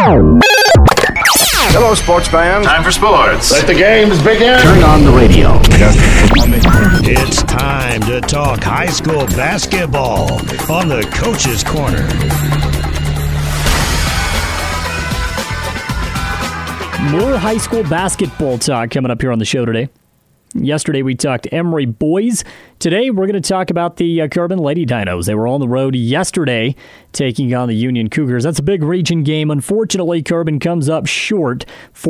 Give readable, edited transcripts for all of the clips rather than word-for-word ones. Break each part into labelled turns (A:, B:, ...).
A: Hello, sports fans.
B: Time for sports.
C: Let the games begin.
D: Turn on the radio.
E: It's time to talk high school basketball on the Coach's Corner.
F: More high school basketball talk coming up here on the show today. Yesterday we talked Emory boys. Today we're going to talk about the Carbon Lady Dinos. They were on the road yesterday taking on the Union Cougars. That's a big region game. Unfortunately, Carbon comes up short,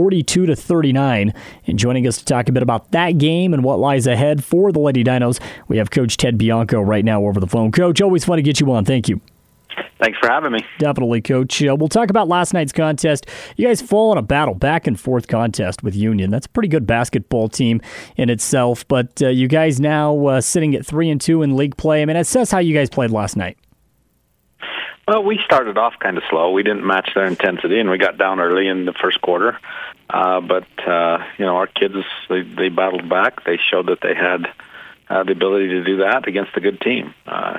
F: 42-39. And joining us to talk a bit about that game and what lies ahead for the Lady Dinos, we have Coach Ted Bianco right now over the phone. Coach, always fun to get you on. Thank you.
G: Thanks for having me.
F: Definitely, Coach. We'll talk about last night's contest. You guys fall in a battle, back and forth contest with Union. That's a pretty good basketball team in itself, but you guys now sitting at 3-2 in league play. I mean, assess how you guys played last night.
G: Well, we started off kind of slow. We didn't match their intensity, and we got down early in the first quarter. But our kids, they battled back. They showed that they had the ability to do that against a good team.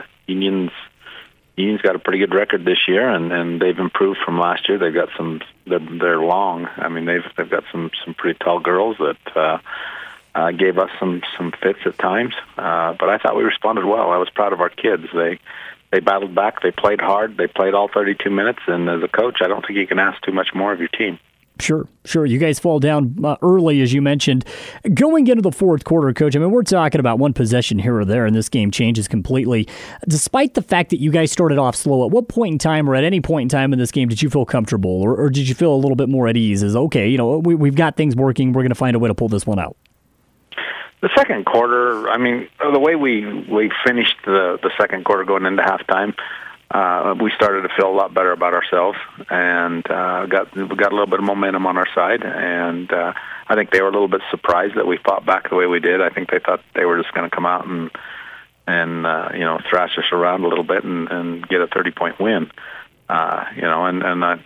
G: Union's got a pretty good record this year, and they've improved from last year. They've got they're long. I mean, they've got some pretty tall girls that gave us some fits at times. But I thought we responded well. I was proud of our kids. They battled back. They played hard. They played all 32 minutes. And as a coach, I don't think you can ask too much more of your team.
F: Sure. You guys fall down early, as you mentioned. Going into the fourth quarter, Coach, I mean, we're talking about one possession here or there, and this game changes completely. Despite the fact that you guys started off slow, at what point in time or at any point in time in this game did you feel comfortable, or did you feel a little bit more at ease as, okay, we've got things working, we're going to find a way to pull this one out?
G: The second quarter, I mean, the way we finished the second quarter going into halftime, we started to feel a lot better about ourselves, and we got a little bit of momentum on our side. And I think they were a little bit surprised that we fought back the way we did. I think they thought they were just going to come out and thrash us around a little bit and get a 30-point win. I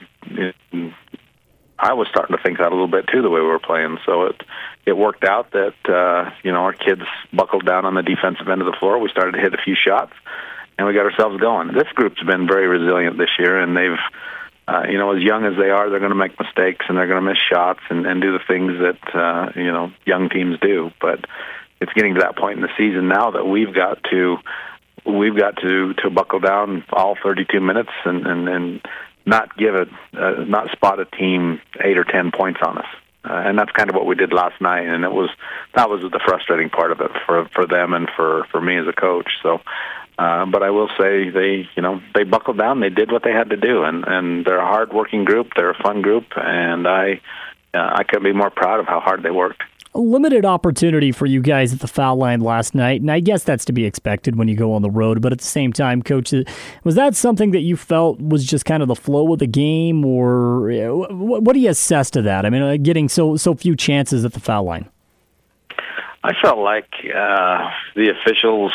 G: was starting to think that a little bit too, the way we were playing. So it worked out that our kids buckled down on the defensive end of the floor. We started to hit a few shots, and we got ourselves going. This group's been very resilient this year, and they've, as young as they are, they're going to make mistakes, and they're going to miss shots and do the things that, young teams do. But it's getting to that point in the season now that we've got to buckle down all 32 minutes and not not spot a team 8 or 10 points on us. And that's kind of what we did last night, and that was the frustrating part of it for them and for me as a coach. So, but I will say they buckled down. They did what they had to do, and they're a hard-working group. They're a fun group, and I couldn't be more proud of how hard they worked.
F: A limited opportunity for you guys at the foul line last night, and I guess that's to be expected when you go on the road. But at the same time, Coach, was that something that you felt was just kind of the flow of the game, or what do you assess to that? I mean, getting so few chances at the foul line.
G: I felt like the officials,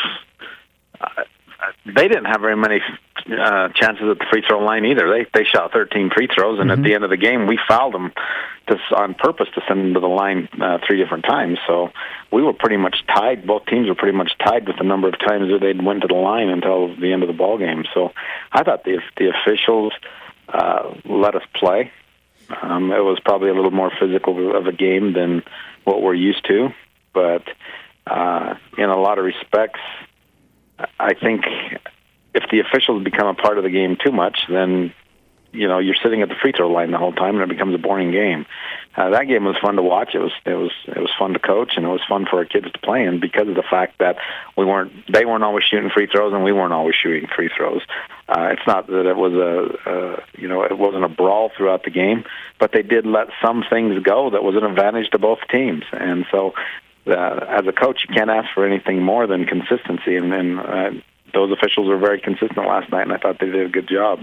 G: they didn't have very many chances at the free throw line either. They shot 13 free throws, and at the end of the game, we fouled them on purpose to send them to the line 3 different times. So we were pretty much tied. Both teams were pretty much tied with the number of times that they'd went to the line until the end of the ball game. So I thought the officials let us play. It was probably a little more physical of a game than what we're used to, but in a lot of respects, I think if the officials become a part of the game too much, then you're sitting at the free throw line the whole time, and it becomes a boring game. That game was fun to watch. It was fun to coach, and it was fun for our kids to play in because of the fact that they weren't always shooting free throws, and we weren't always shooting free throws. It's not that it was it wasn't a brawl throughout the game, but they did let some things go that was an advantage to both teams, and so. As a coach, you can't ask for anything more than consistency, and those officials were very consistent last night, and I thought they did a good job.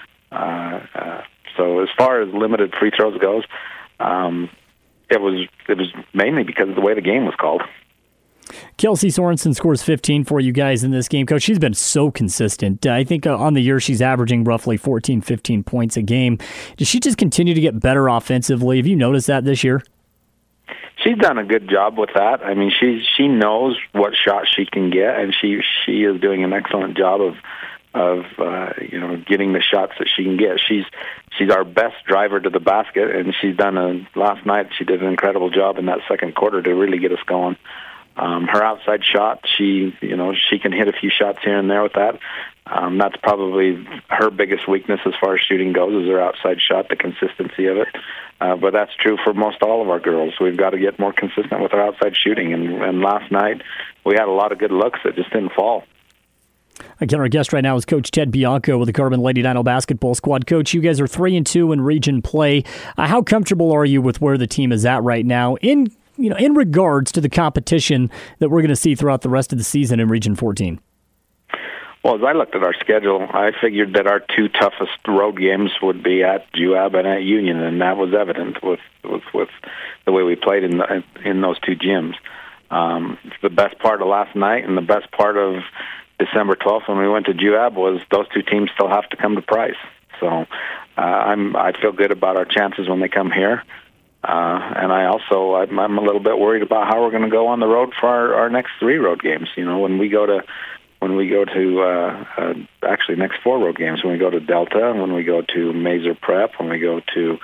G: So as far as limited free throws goes, it was mainly because of the way the game was called.
F: Kelsey Sorensen scores 15 for you guys in this game. Coach, she's been so consistent. I think on the year she's averaging roughly 14, 15 points a game. Does she just continue to get better offensively? Have you noticed that this year?
G: She's done a good job with that. I mean, she knows what shots she can get, and she is doing an excellent job of getting the shots that she can get. She's our best driver to the basket, and she's done last night she did an incredible job in that second quarter to really get us going. Her outside shot, she can hit a few shots here and there with that. That's probably her biggest weakness as far as shooting goes, is her outside shot, the consistency of it. But that's true for most all of our girls. We've got to get more consistent with our outside shooting. And last night, we had a lot of good looks that just didn't fall.
F: Again, our guest right now is Coach Ted Bianco with the Carbon Lady Dino basketball squad. Coach, you guys are 3-2 in region play. How comfortable are you with where the team is at right now in regards to the competition that we're going to see throughout the rest of the season in Region 14?
G: Well, as I looked at our schedule, I figured that our two toughest road games would be at Juab and at Union, and that was evident with the way we played in those two gyms. The best part of last night and the best part of December 12th when we went to Juab was those two teams still have to come to Price. So I feel good about our chances when they come here. And I'm a little bit worried about how we're going to go on the road for our next 3 road games. When we go to actually next 4 road games, when we go to Delta, and when we go to Mazer Prep, when we go to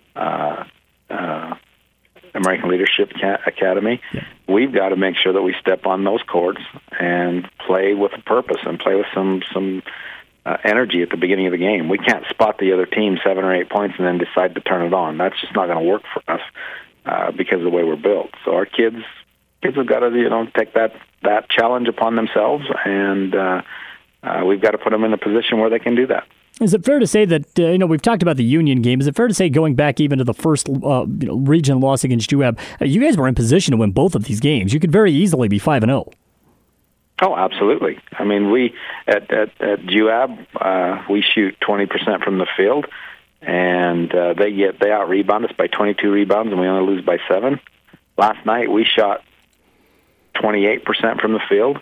G: American Leadership Academy, we've got to make sure that we step on those courts and play with a purpose and play with some energy at the beginning of the game. We can't spot the other team 7 or 8 points and then decide to turn it on. That's just not going to work for us because of the way we're built. So our kids have got to take that challenge upon themselves, and we've got to put them in a position where they can do that.
F: Is it fair to say that, we've talked about the Union game, is it fair to say going back even to the first region loss against Juab, you guys were in position to win both of these games? You could very easily be 5-0.
G: Oh, absolutely. I mean, we at Juab, we shoot 20% from the field, and they out-rebound us by 22 rebounds, and we only lose by 7. Last night, we shot 28% from the field,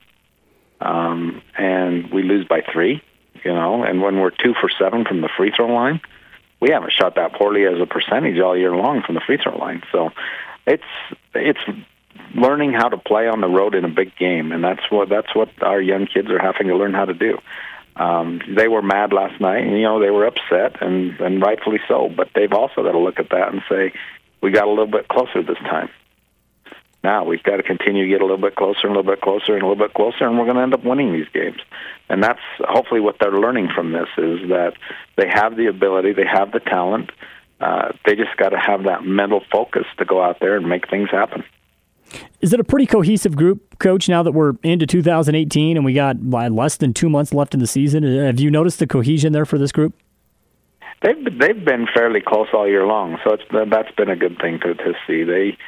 G: and we lose by 3. And when we're 2 for 7 from the free throw line, we haven't shot that poorly as a percentage all year long from the free throw line. So it's learning how to play on the road in a big game, and that's what our young kids are having to learn how to do. They were mad last night, and they were upset, and rightfully so. But they've also got to look at that and say, we got a little bit closer this time. Now we've got to continue to get a little bit closer and a little bit closer and a little bit closer, and we're going to end up winning these games. And that's hopefully what they're learning from this, is that they have the ability, they have the talent. They just got to have that mental focus to go out there and make things happen.
F: Is it a pretty cohesive group, Coach, now that we're into 2018 and we got less than 2 months left in the season? Have you noticed the cohesion there for this group?
G: They've been fairly close all year long, so that's been a good thing to see. They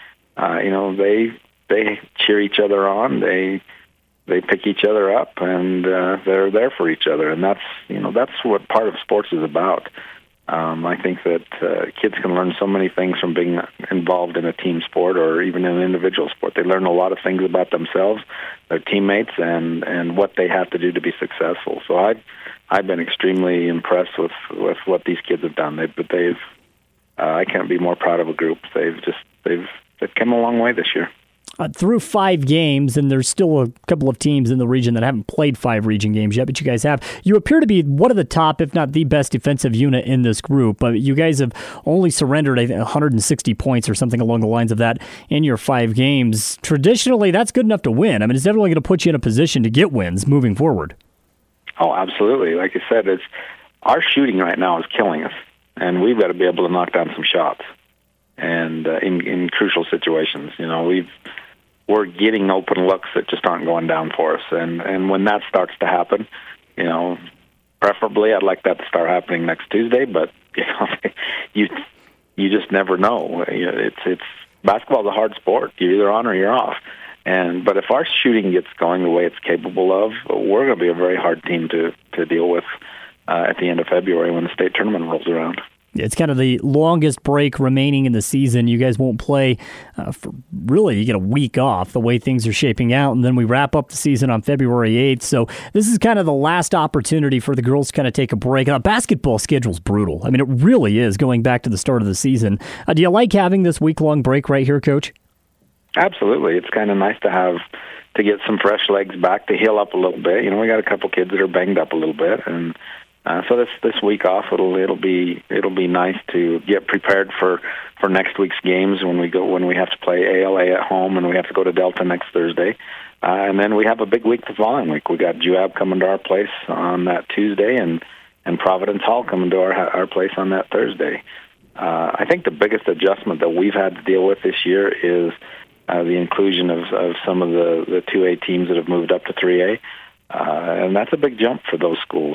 G: cheer each other on. They pick each other up, and they're there for each other, and that's what part of sports is about. I think that kids can learn so many things from being involved in a team sport or even in an individual sport. They learn a lot of things about themselves, their teammates, and what they have to do to be successful. So I've been extremely impressed with what these kids have done. I can't be more proud of a group. They've come a long way this year.
F: Through 5 games, and there's still a couple of teams in the region that haven't played 5 region games yet, but you guys have. You appear to be one of the top, if not the best defensive unit in this group. But you guys have only surrendered 160 points or something along the lines of that in your 5 games. Traditionally, that's good enough to win. I mean, it's definitely going to put you in a position to get wins moving forward.
G: Oh, absolutely. Like I said, our shooting right now is killing us, and we've got to be able to knock down some shots. And in crucial situations, we're getting open looks that just aren't going down for us. And when that starts to happen, preferably I'd like that to start happening next Tuesday. But you just never know. It's basketball's a hard sport. You're either on or you're off. But if our shooting gets going the way it's capable of, we're going to be a very hard team to deal with at the end of February when the state tournament rolls around.
F: It's kind of the longest break remaining in the season. You guys won't play you get a week off the way things are shaping out, and then we wrap up the season on February 8th. So this is kind of the last opportunity for the girls to kind of take a break. And the basketball schedule's brutal. I mean, it really is going back to the start of the season. Do you like having this week-long break right here, Coach?
G: Absolutely. It's kind of nice to have get some fresh legs back, to heal up a little bit. We got a couple kids that are banged up a little bit, and so this week off it'll be nice to get prepared for next week's games when we have to play ALA at home and we have to go to Delta next Thursday, and then we have a big week the following week. We got Juab coming to our place on that Tuesday, and Providence Hall coming to our place on that Thursday. I think the biggest adjustment that we've had to deal with this year is the inclusion of some of the 2A teams that have moved up to 3A. And that's a big jump for those schools.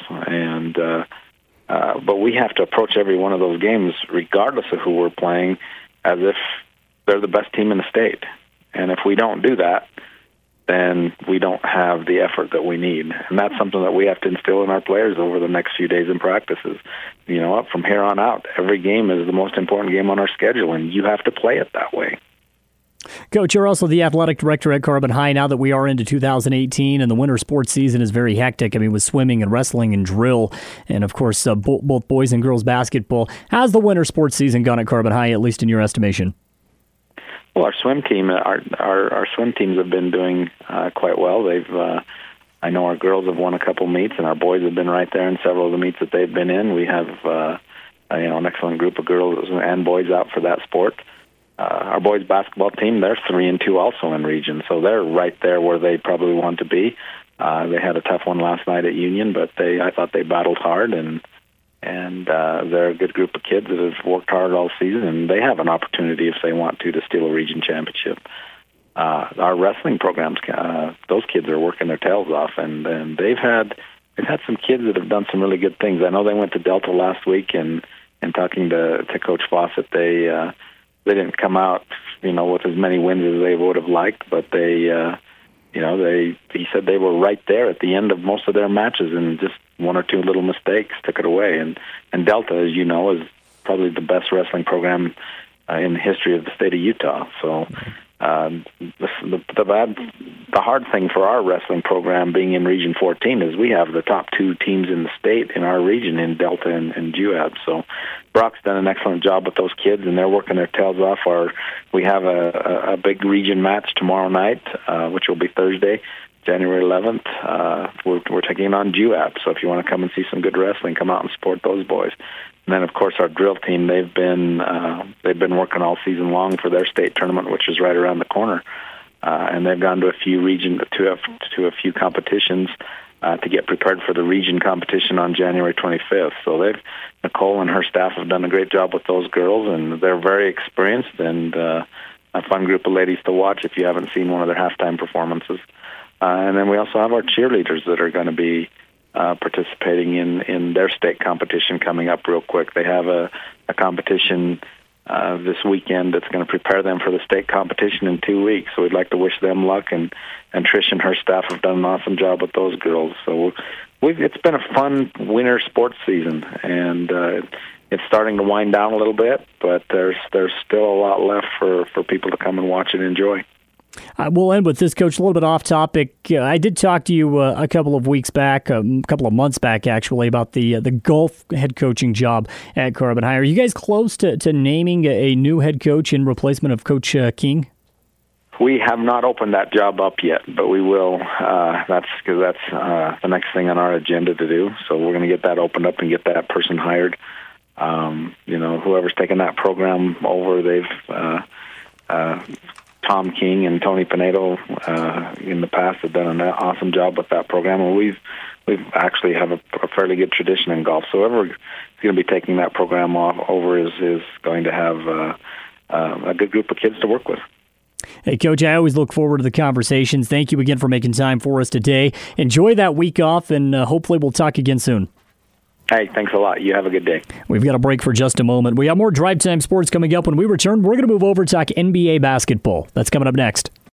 G: But we have to approach every one of those games, regardless of who we're playing, as if they're the best team in the state. And if we don't do that, then we don't have the effort that we need. And that's something that we have to instill in our players over the next few days in practices. From here on out, every game is the most important game on our schedule, and you have to play it that way.
F: Coach, you're also the athletic director at Carbon High. Now that we are into 2018 and the winter sports season is very hectic, with swimming and wrestling and drill, and of course both boys and girls basketball. How's the winter sports season gone at Carbon High, at least in your estimation?
G: Well, our swim team, our swim teams have been doing quite well. I know our girls have won a couple meets, and our boys have been right there in several of the meets that they've been in. We have an excellent group of girls and boys out for that sport. Our boys basketball team, they're 3-2 also in region, so they're right there where they probably want to be. They had a tough one last night at Union, but I thought they battled hard, and they're a good group of kids that have worked hard all season, and they have an opportunity if they want to steal a region championship. Our wrestling programs, those kids are working their tails off, and they've had some kids that have done some really good things. I know they went to Delta last week, and talking to Coach Fawcett, they didn't come out, with as many wins as they would have liked, but he said they were right there at the end of most of their matches, and just one or two little mistakes took it away. And Delta, as you know, is probably the best wrestling program in the history of the state of Utah. So the hard thing for our wrestling program being in Region 14 is we have the top two teams in the state in our region in Delta and Juab. So Brock's done an excellent job with those kids, and they're working their tails off. We have a big region match tomorrow night, which will be Thursday, January 11th. We're taking on Juab. So if you want to come and see some good wrestling, come out and support those boys. And then, of course, our drill team, they've been working all season long for their state tournament, which is right around the corner. And they've gone to a few competitions to get prepared for the region competition on January 25th. So Nicole and her staff have done a great job with those girls, and they're very experienced and a fun group of ladies to watch if you haven't seen one of their halftime performances. And then we also have our cheerleaders that are going to be participating in their state competition coming up real quick. They have a competition this weekend that's going to prepare them for the state competition in 2 weeks. So we'd like to wish them luck, and Trish and her staff have done an awesome job with those girls. So it's been a fun winter sports season, and it's starting to wind down a little bit, but there's still a lot left for people to come and watch and enjoy.
F: We'll end with this, Coach, a little bit off topic. I did talk to you a couple of weeks back, a couple of months back, actually, about the golf head coaching job at Carbon High. Are you guys close to naming a new head coach in replacement of Coach King?
G: We have not opened that job up yet, but we will. That's the next thing on our agenda to do. So we're going to get that opened up and get that person hired. Whoever's taken that program over, they've Tom King and Tony Pinedo in the past have done an awesome job with that program, and we've actually have a fairly good tradition in golf. So whoever is going to be taking that program over is going to have a good group of kids to work with.
F: Hey, Coach, I always look forward to the conversations. Thank you again for making time for us today. Enjoy that week off, and hopefully we'll talk again soon.
G: Hey, thanks a lot. You have a good day.
F: We've got a break for just a moment. We have more Drive Time Sports coming up. When we return, we're going to move over to talk NBA basketball. That's coming up next.